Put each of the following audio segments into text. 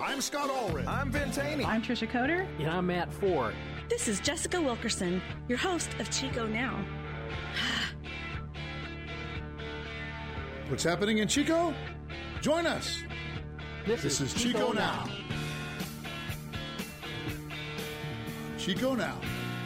I'm Scott Allred. I'm Ben Taney. I'm Trisha Coder. And I'm Matt Ford. This is Jessica Wilkerson, your host of Chico Now. What's happening in Chico? Join us. This is Chico Now. Chico Now.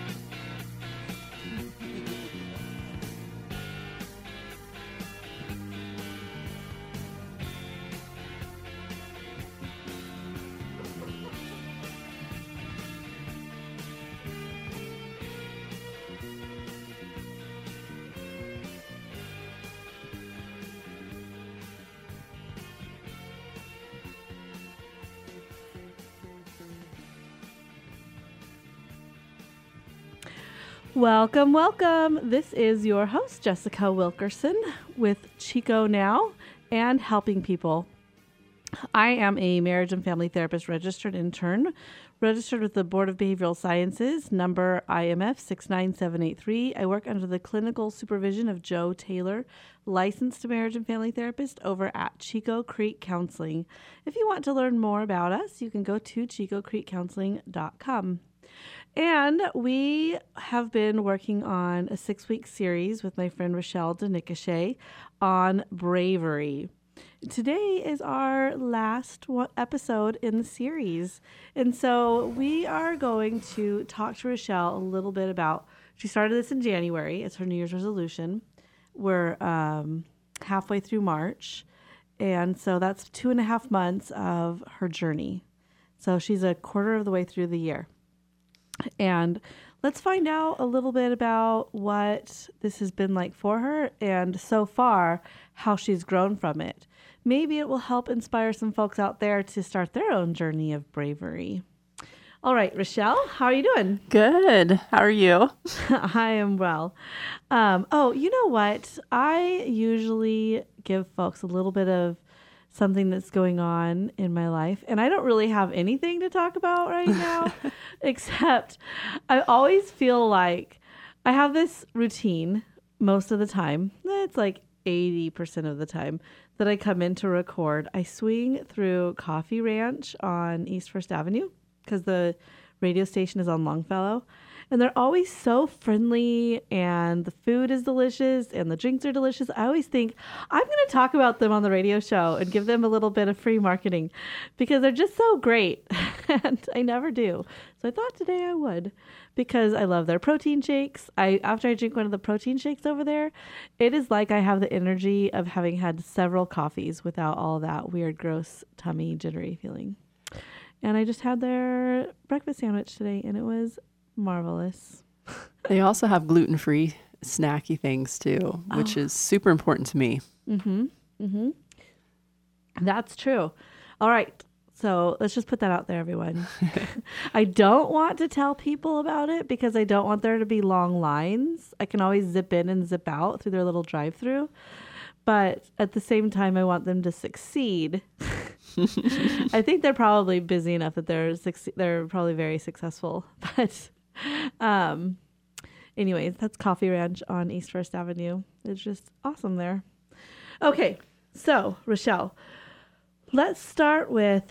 Welcome, welcome. This is your host, Jessica Wilkerson, with Chico Now and Helping People. I am a marriage and family therapist registered intern, registered with the Board of Behavioral Sciences, number IMF 69783. I work under the clinical supervision of Joe Taylor, licensed marriage and family therapist over at Chico Creek Counseling. If you want to learn more about us, you can go to chicocreekcounseling.com. And we have been working on a 6-week series with my friend Rochelle DeNicochet on bravery. Today is our last episode in the series. And so we are going to talk to Rochelle a little bit about, she started this in January. It's her New Year's resolution. We're halfway through March. And so that's 2.5 months of her journey. So she's a quarter of the way through the year. And let's find out a little bit about what this has been like for her and so far how she's grown from it. Maybe it will help inspire some folks out there to start their own journey of bravery. All right, Rochelle, how are you doing? Good. How are you? I am well. You know what? I usually give folks a little bit of something that's going on in my life. And I don't really have anything to talk about right now, except I always feel like I have this routine most of the time. It's like 80% of the time that I come in to record. I swing through Coffee Ranch on East First Avenue because the radio station is on Longfellow. And they're always so friendly, and the food is delicious, and the drinks are delicious. I always think, I'm going to talk about them on the radio show and give them a little bit of free marketing because they're just so great, and I never do. So I thought today I would because I love their protein shakes. After I drink one of the protein shakes over there, it is like I have the energy of having had several coffees without all that weird, gross, tummy, jittery feeling. And I just had their breakfast sandwich today, and it was marvelous. They also have gluten-free snacky things too, which is super important to me. That's true. All right. So let's just put that out there, everyone. I don't want to tell people about it because I don't want there to be long lines. I can always zip in and zip out through their little drive-through. But at the same time, I want them to succeed. I think they're probably busy enough that they're probably very successful. But anyways, that's Coffee Ranch on East First Avenue. It's just awesome there. Okay, so Rochelle, let's start with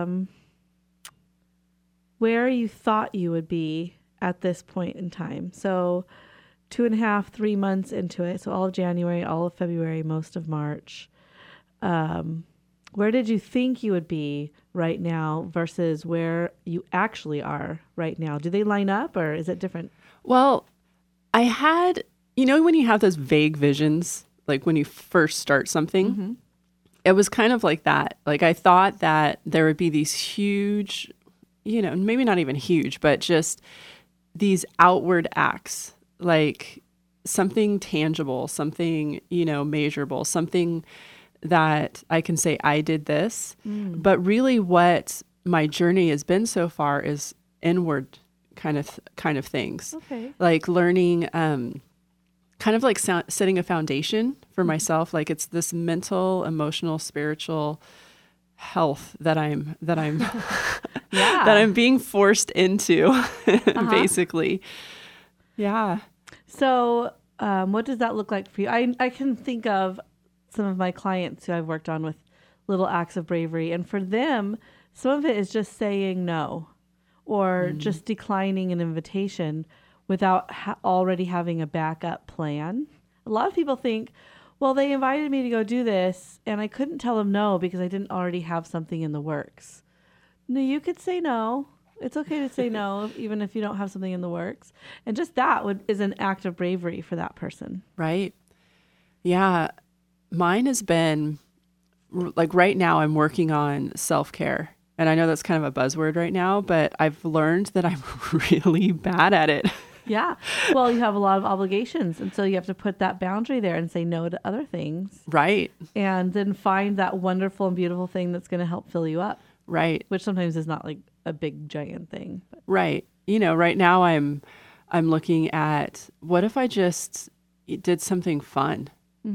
where you thought you would be at this point in time. So 2.5, 3 months into it. So all of January, all of February, most of March. Where did you think you would be right now versus where you actually are right now? Do they line up or is it different? Well, I had, when you have those vague visions, like when you first start something, it was kind of like that. Like I thought that there would be these huge, maybe not even huge, but just these outward acts, like something tangible, something, measurable, something that I can say I did this. But really what my journey has been so far is inward kind of things. Okay. Like learning, kind of like setting a foundation for myself. Like it's this mental, emotional, spiritual health that I'm that I'm being forced into basically. Yeah. So what does that look like for you? I can think of some of my clients who I've worked on with little acts of bravery. And for them, some of it is just saying no or just declining an invitation without already having a backup plan. A lot of people think, well, they invited me to go do this and I couldn't tell them no because I didn't already have something in the works. No, you could say no. It's okay to say no, even if you don't have something in the works. And just that is an act of bravery for that person. Right. Yeah. Mine has been like right now I'm working on self-care. And I know that's kind of a buzzword right now, but I've learned that I'm really bad at it. Yeah. Well, you have a lot of obligations. And so you have to put that boundary there and say no to other things. Right. And then find that wonderful and beautiful thing that's going to help fill you up. Right. Which sometimes is not like a big giant thing. But. Right. Right now I'm looking at what if I just did something fun,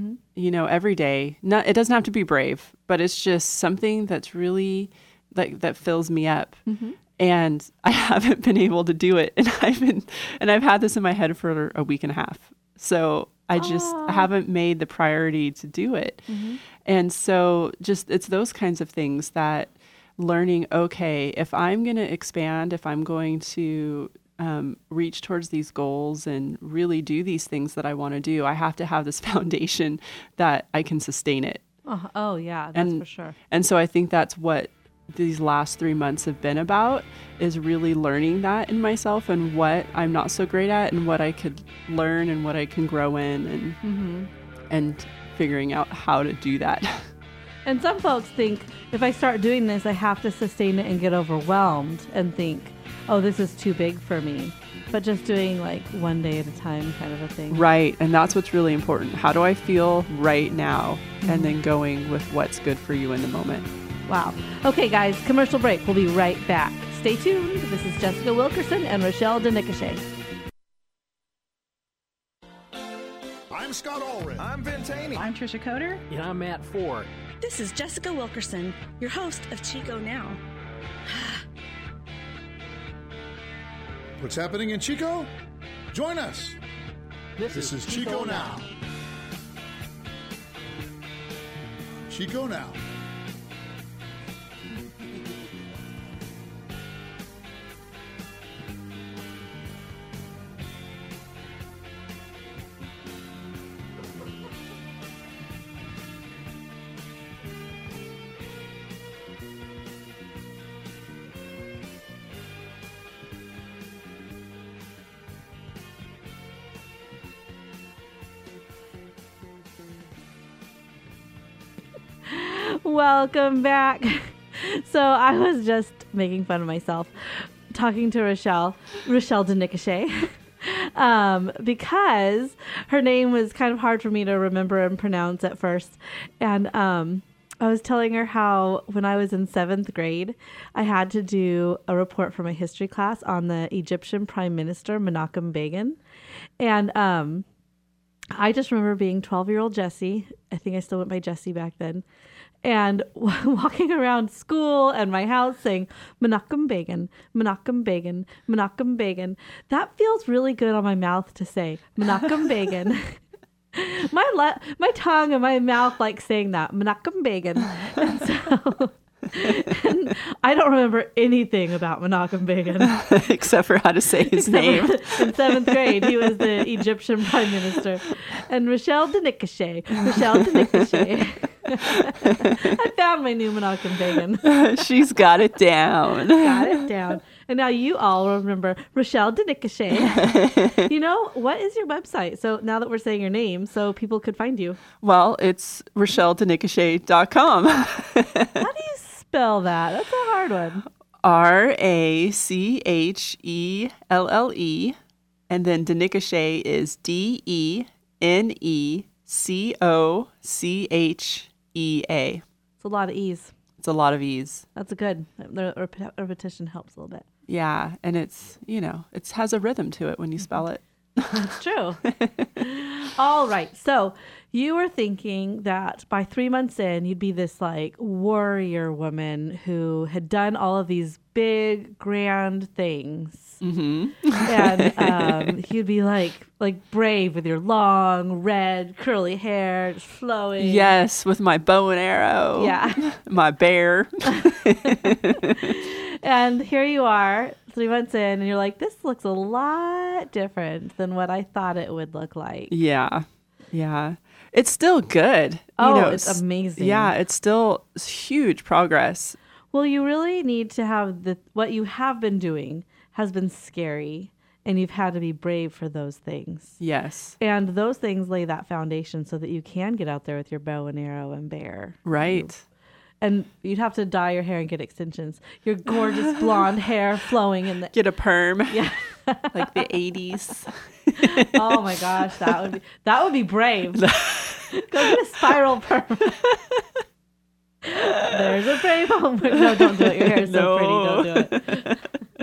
every day. It doesn't have to be brave, but it's just something that's really that fills me up. And I haven't been able to do it. And I've had this in my head for a week and a half. So I haven't made the priority to do it. And so it's those kinds of things that learning, okay, if I'm going to expand, if I'm going to reach towards these goals and really do these things that I want to do, I have to have this foundation that I can sustain it. Oh yeah, that's for sure. And so I think that's what these last 3 months have been about, is really learning that in myself and what I'm not so great at and what I could learn and what I can grow in and figuring out how to do that. And some folks think if I start doing this, I have to sustain it and get overwhelmed and think, oh, this is too big for me. But just doing like one day at a time kind of a thing. Right. And that's what's really important. How do I feel right now? And then going with what's good for you in the moment. Wow. Okay, guys, commercial break. We'll be right back. Stay tuned. This is Jessica Wilkerson and Rochelle DeNicochet. I'm Scott Allred. I'm Ben Taney. I'm Trisha Coder. And I'm Matt Ford. This is Jessica Wilkerson, your host of Chico Now. What's happening in Chico? Join us. This is Chico Now. Chico Now. Welcome back. So I was just making fun of myself talking to Rochelle DeNicochet, because her name was kind of hard for me to remember and pronounce at first. And I was telling her how when I was in 7th grade, I had to do a report for my history class on the Egyptian Prime Minister, Menachem Begin. And I just remember being 12-year-old Jessie. I think I still went by Jessie back then. And walking around school and my house saying, Menachem Begin, Menachem Begin, Menachem Begin. That feels really good on my mouth to say, Menachem Begin. My tongue and my mouth like saying that, Menachem Begin. And so... and I don't remember anything about Menachem Begin. Except for how to say his name. In 7th grade, he was the Egyptian prime minister. And Rochelle DeNicochet. I found my new Menachem Begin. She's got it down. Got it down. And now you all remember Rochelle DeNicochet. What is your website? So now that we're saying your name, so people could find you. Well, it's RochelleDeNicochet.com. How do you spell that? That's a hard one. RACHELLE. And then DeNicochet is DENECOCHEA. It's a lot of E's. It's a lot of E's. That's a good. The repetition helps a little bit. Yeah. And it's, it has a rhythm to it when you spell it. That's true. All right. So you were thinking that by 3 months in, you'd be this like warrior woman who had done all of these big, grand things. Mm-hmm. And you'd be like brave with your long, red, curly hair just flowing. Yes, with my bow and arrow. Yeah. My bear. And here you are 3 months in, and you're like, this looks a lot different than what I thought it would look like. Yeah. Yeah. It's still good. Oh, it's amazing. Yeah, it's still huge progress. Well, you really need to have what you have been doing has been scary, and you've had to be brave for those things. Yes. And those things lay that foundation so that you can get out there with your bow and arrow and bear. Right. And you'd have to dye your hair and get extensions. Your gorgeous blonde hair flowing in the... Get a perm. Yeah. Like the 80s. Oh my gosh, that would be brave. Go get a spiral perm. There's a brave home. No, don't do it. Your hair is so pretty. Don't do it.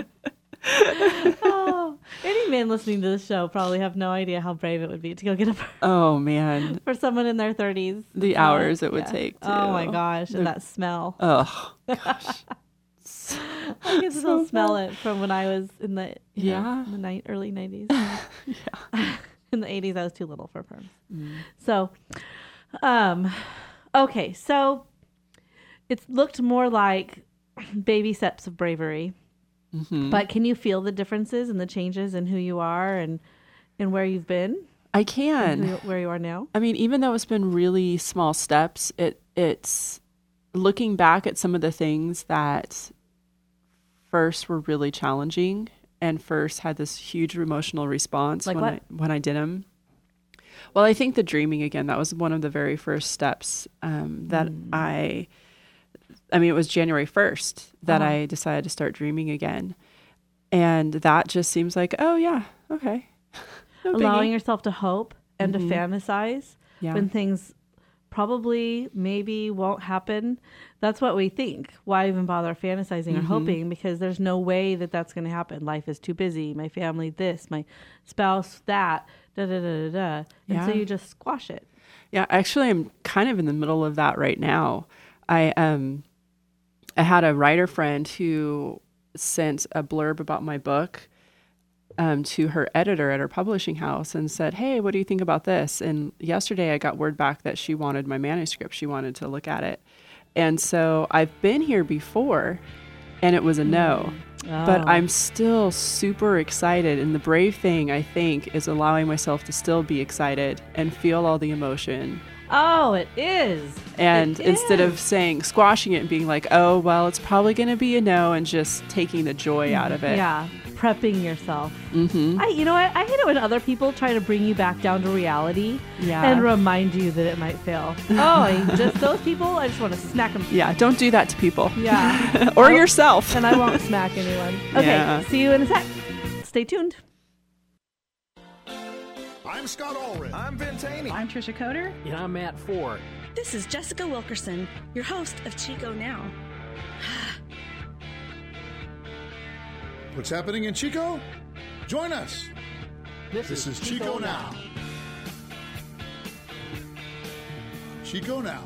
Oh, any men listening to this show probably have no idea how brave it would be to go get a perm. Oh, man. For someone in their 30s. The hours it would take, too. Oh my gosh, and that smell. Oh, gosh. I can still smell it from when I was in the in the early 90s. Yeah. In the 80s, I was too little for perms. So, okay, so it's looked more like baby steps of bravery. Mm-hmm. But can you feel the differences and the changes in who you are and where you've been? I can. Where you are now? I mean, even though it's been really small steps, it's looking back at some of the things that first were really challenging and first had this huge emotional response Like when I did them. Well, I think the dreaming again, that was one of the very first steps that I mean, it was January 1st that I decided to start dreaming again. And that just seems like, oh, yeah, okay. No Allowing biggie. yourself to hope and to fantasize when things probably maybe won't happen. That's what we think. Why even bother fantasizing or hoping? Because there's no way that that's going to happen. Life is too busy. My family this, my spouse that, da-da-da-da-da. And so you just squash it. Yeah, actually, I'm kind of in the middle of that right now. I had a writer friend who sent a blurb about my book to her editor at her publishing house and said, hey, what do you think about this? And yesterday I got word back that she wanted my manuscript. She wanted to look at it. And so I've been here before and it was a no. But I'm still super excited. And the brave thing, I think, is allowing myself to still be excited and feel all the emotion. Oh, it is. And instead of squashing it and being like, oh, well, it's probably going to be a no, and just taking the joy out of it. Yeah, prepping yourself. Mm-hmm. You know what? I hate it when other people try to bring you back down to reality and remind you that it might fail. Just those people, I just want to smack them. Yeah, don't do that to people. Yeah. Or yourself. And I won't smack anyone. Okay, see you in a sec. Stay tuned. I'm Scott Allred. I'm Ben Taney. I'm Trisha Coder. And I'm Matt Ford. This is Jessica Wilkerson, your host of Chico Now. What's happening in Chico? Join us. This is Chico Now. Chico Now.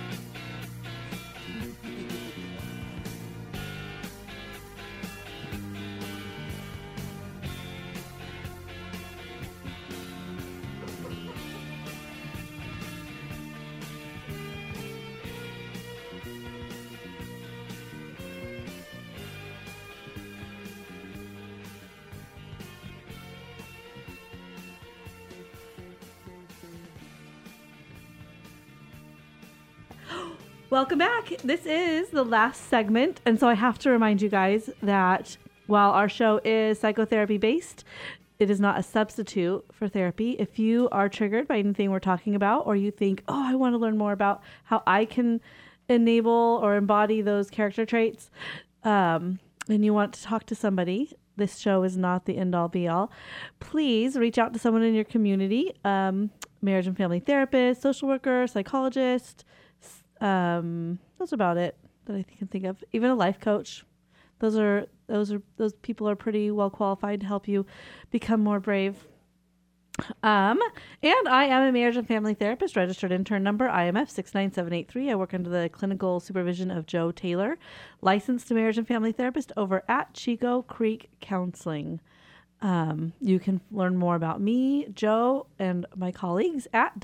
Welcome back. This is the last segment. And so I have to remind you guys that while our show is psychotherapy based, it is not a substitute for therapy. If you are triggered by anything we're talking about, or you think, oh, I want to learn more about how I can enable or embody those character traits, and you want to talk to somebody, this show is not the end all be all. Please reach out to someone in your community, marriage and family therapist, social worker, psychologist. That's about it that I can think of. Even a life coach. Those people are pretty well qualified to help you become more brave. And I am a marriage and family therapist, registered intern number IMF 69783. I work under the clinical supervision of Joe Taylor, licensed marriage and family therapist over at Chico Creek Counseling. You can learn more about me, Joe, and my colleagues at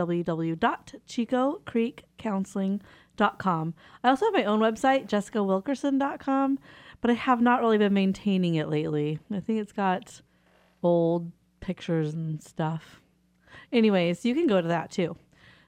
www.chicocreekcounseling.com. I also have my own website, jessicawilkerson.com, but I have not really been maintaining it lately. I think it's got old pictures and stuff. Anyways, you can go to that too.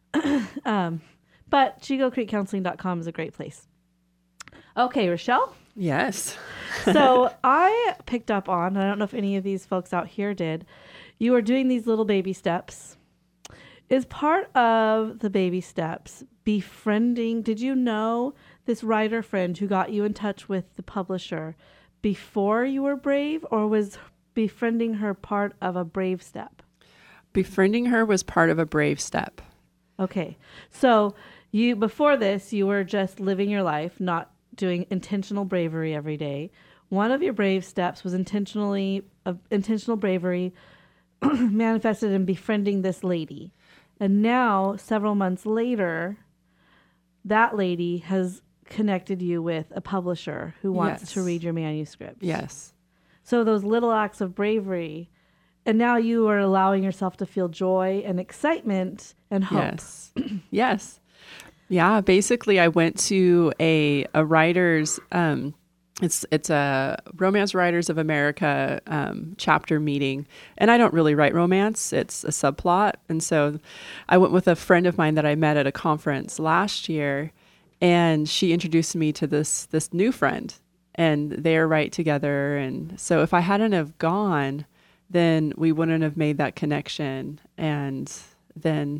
But chicocreekcounseling.com is a great place. Okay, Rochelle. Yes. So I picked up on, I don't know if any of these folks out here did, you are doing these little baby steps. Is part of the baby steps befriending? Did you know this writer friend who got you in touch with the publisher before you were brave, or was befriending her part of a brave step? Befriending her was part of a brave step. Okay. So you, before this, you were just living your life, not doing intentional bravery every day. One of your brave steps was intentional bravery manifested in befriending this lady. And now, several months later, that lady has connected you with a publisher who wants to read your manuscript. Yes. So those little acts of bravery, and now you are allowing yourself to feel joy and excitement and hope. Yes. Yes. Yeah. Basically, I went to a writer's, it's a Romance Writers of America chapter meeting. And I don't really write romance. It's a subplot. And so I went with a friend of mine that I met at a conference last year, and she introduced me to this new friend, and they're right together. And so if I hadn't have gone, then we wouldn't have made that connection. And then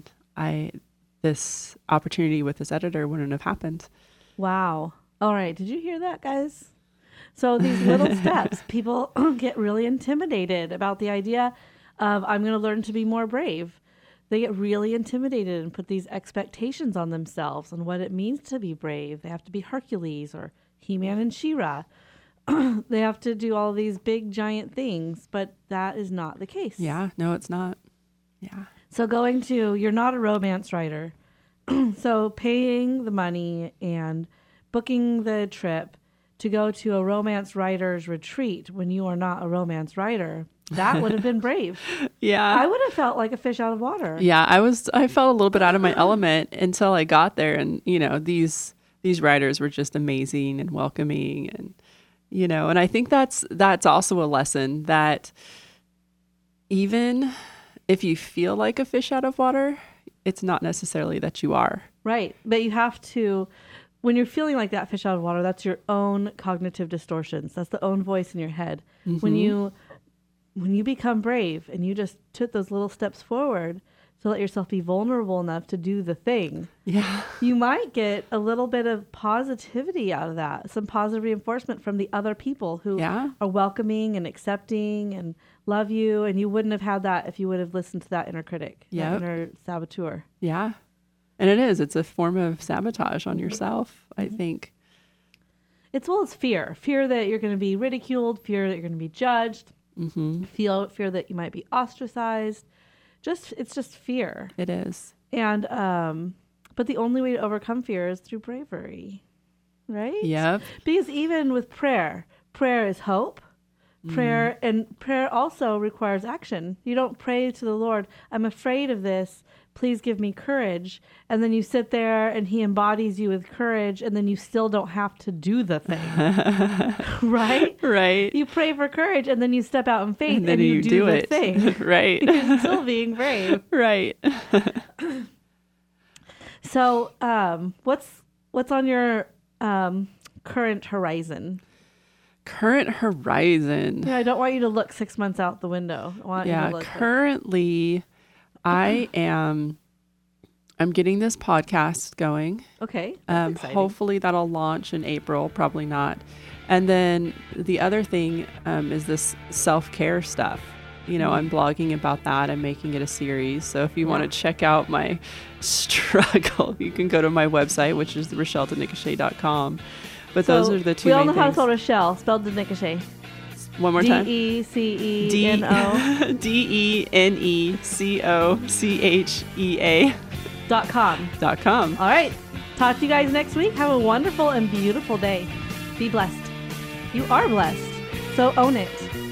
this opportunity with this editor wouldn't have happened. Wow. All right. Did you hear that, guys? So these little steps, people get really intimidated about the idea of, I'm going to learn to be more brave. They get really intimidated and put these expectations on themselves and what it means to be brave. They have to be Hercules or He-Man and She-Ra. They have to do all these big, giant things, but that is not the case. Yeah. No, it's not. Yeah. So you're not a romance writer. So paying the money and booking the trip to go to a romance writer's retreat when you are not a romance writer, that would have been brave. Yeah. I would have felt like a fish out of water. Yeah. I felt a little bit out of my element until I got there, and, these writers were just amazing and welcoming, and, and I think that's also a lesson that even if you feel like a fish out of water, it's not necessarily that you are. Right. But you have to, when you're feeling like that fish out of water, that's your own cognitive distortions. That's the own voice in your head. Mm-hmm. When you become brave and you just took those little steps forward to let yourself be vulnerable enough to do the thing, you might get a little bit of positivity out of that, some positive reinforcement from the other people who are welcoming and accepting and love you. And you wouldn't have had that if you would have listened to that inner critic, that inner saboteur. Yeah. And it's a form of sabotage on yourself, I think. It's fear that you're going to be ridiculed, fear that you're going to be judged, fear that you might be ostracized. It's just fear. It is. And, but the only way to overcome fear is through bravery, right? Yep. Because even with prayer is hope. Prayer also requires action. You don't pray to the Lord, I'm afraid of this, please give me courage. And then you sit there and he embodies you with courage, and then you still don't have to do the thing. Right? Right. You pray for courage, and then you step out in faith and you do the thing. Right. You're still being brave. Right. So what's on your current horizon? Current horizon. Yeah, I don't want you to look 6 months out the window. I want you to look currently I'm getting this podcast going. Okay. That's exciting. Hopefully that'll launch in April, probably not. And then the other thing is this self-care stuff. I'm blogging about that and making it a series. So if you want to check out my struggle, you can go to my website, which is RochelleDeNicochet.com. But those are the two main things. We all know how to spell Rochelle, spelled DeNicochet. One more time. DECENO. DENECOCHEA.com. All right. Talk to you guys next week. Have a wonderful and beautiful day. Be blessed. You are blessed. So own it.